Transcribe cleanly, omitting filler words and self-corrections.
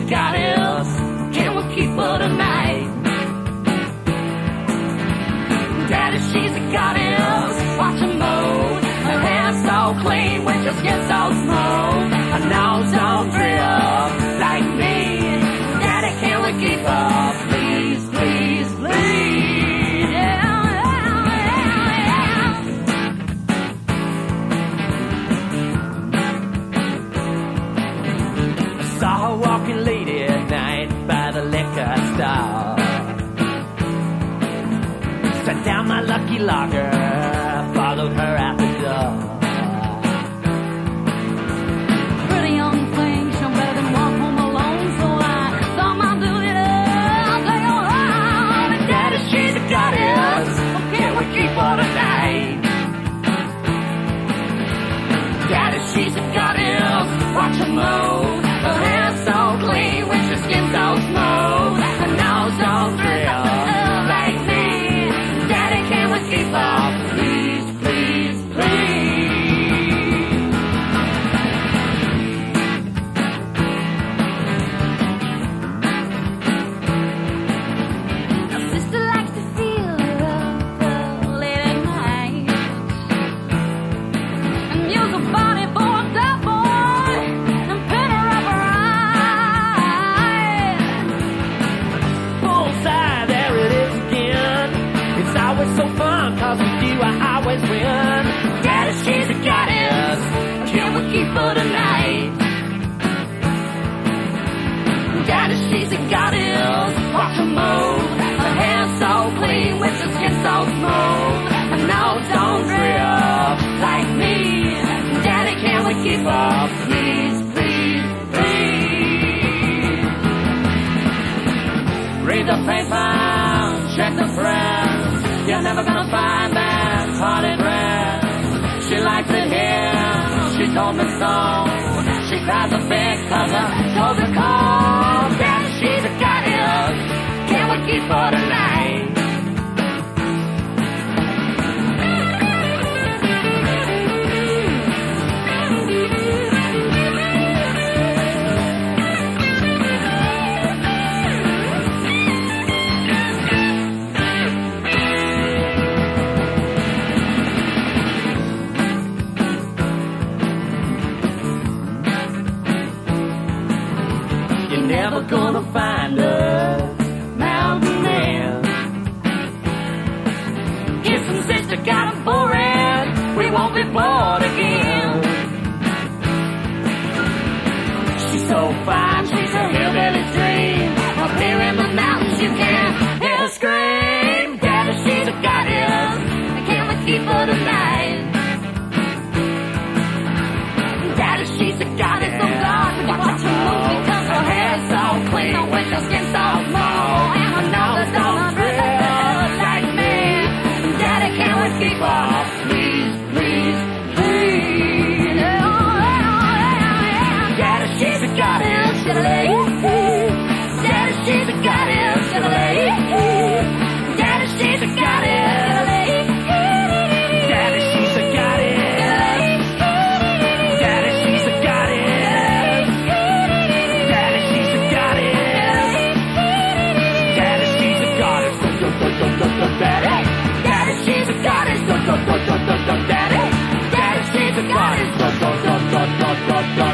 goddess. Can we keep her tonight? Daddy, she's a goddess. Watch her move. Her hair's so clean with her skin so smooth. Her nose don't drip like me. Daddy, can we keep her? Please, please, please. Yeah, yeah, yeah. I saw her walking late at night by the liquor store. Set down my lucky lager, followed her out the door. Pretty young thing, she better than walk home alone, so I thought my duty to take her home. And Daddy, she's a goddess. Can we keep her tonight? Daddy, she's a goddess. Watch her move. Her hair's so clean with her skin so smooth. Her nose don't drip like me. Daddy, can we keep her? Please, please, please. my sister likes to feel her late at night and use her body for a double and pin her up her eye. Bullseye, there it is again. It's always so fun, cause with you I always win. Daddy, she's a goddess. Can we keep her tonight? Daddy, she's a goddess. Watch her move. Her hair's so clean with her skin so smooth. Her nose don't drip like me. Daddy, can we keep her? Please, please, please. Read the paper, check the press. You're never gonna find that party dress. She likes it here, she told me so. She cries a bit cause her toes are cold. Daddy, she's a goddess. Can we keep her tonight? You're never gonna find us, mountain man. If some sister got us boring, we won't be bored again. She's so fine, she's a hillbilly's dream. Up here in the mountains, you can't hear her scream. Daddy, she's a goddess. Can we keep her tonight? Daddy, she's a goddess. Oh God, when you watch her move, because her hair's so clean, with her skin so smooth, and her nose don't drip like me. Daddy, can we keep her? Please, please, please. Daddy, she's a goddess. Daddy, she's a goddess. Daddy, she's a goddess. Daddy, she's a goddess. Daddy, she's a goddess. Daddy, she's a goddess. Daddy, she's a goddess. Daddy, Daddy, she's a goddess. Daddy, Daddy, she's a goddess.